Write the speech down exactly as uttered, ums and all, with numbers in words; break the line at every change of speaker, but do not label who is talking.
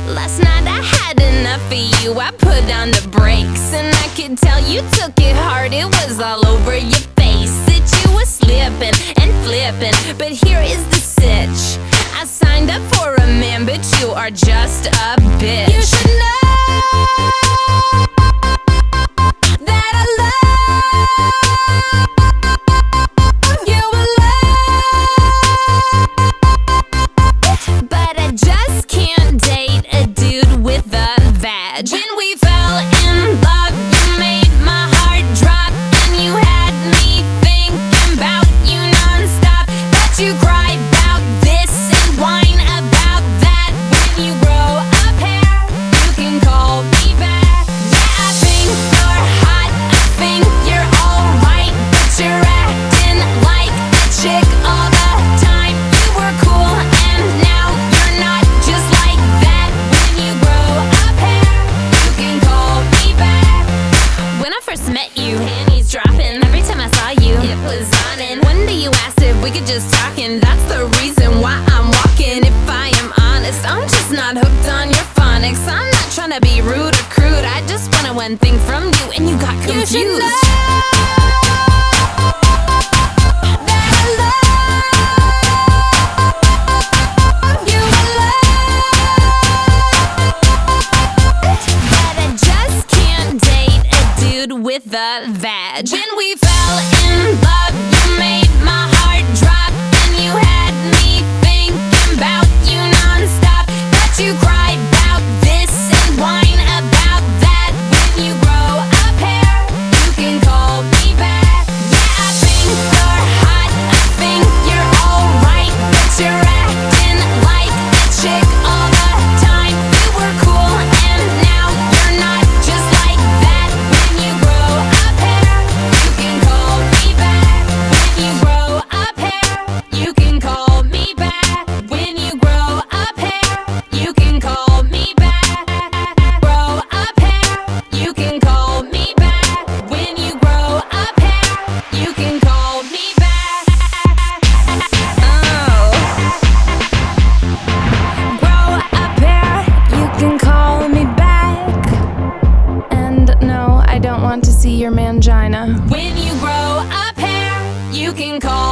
Last night I had enough of you, I put on the brakes, and I could tell you took it hard, it was all over your face. That you were slipping and flipping, but here is the sitch. I signed up for a man, but you are just a bitch. You should know that I love you a lot, but I just can't date a dude with a vag. When we fell in love, you made my heart drop, and you had me thinking about you non-stop. But you cry about this and whine about that. When you grow up hair, you can call me back. Yeah, I think you're hot, I think you're alright, but you're acting like a chick all the time. You were cool and now you're not, just like that. When you grow up hair, you can call me back. When I first met you, panties dropping, every time I saw you, it was on. And one day you asked if we could just talk, and that's the reason why I'm walking. If I am honest, I'm just not hooked on your phonics. I'm not trying to be rude or crude, I just wanted one thing from you, and you got confused. You should know that I love you a lot, but I just can't date a dude with a vag. When we fell in love, you made my heart drop, and you had me thinking about you non-stop. But you cry about this and whine about that. When you grow up hair, you can call me back. Yeah, I think you're hot, I think you're alright, but you're acting like a chick all the time. You were cool and now you're not, just like that. When you grow up hair, you can call me back. When you grow up hair, you can call me back. When you grow up hair, you can call me back. Grow up hair, you can call me back. When you grow up hair, you can call me back. Oh. Grow up hair, you can call me back. And no, I don't want to see your mangina. When you grow up hair, you can call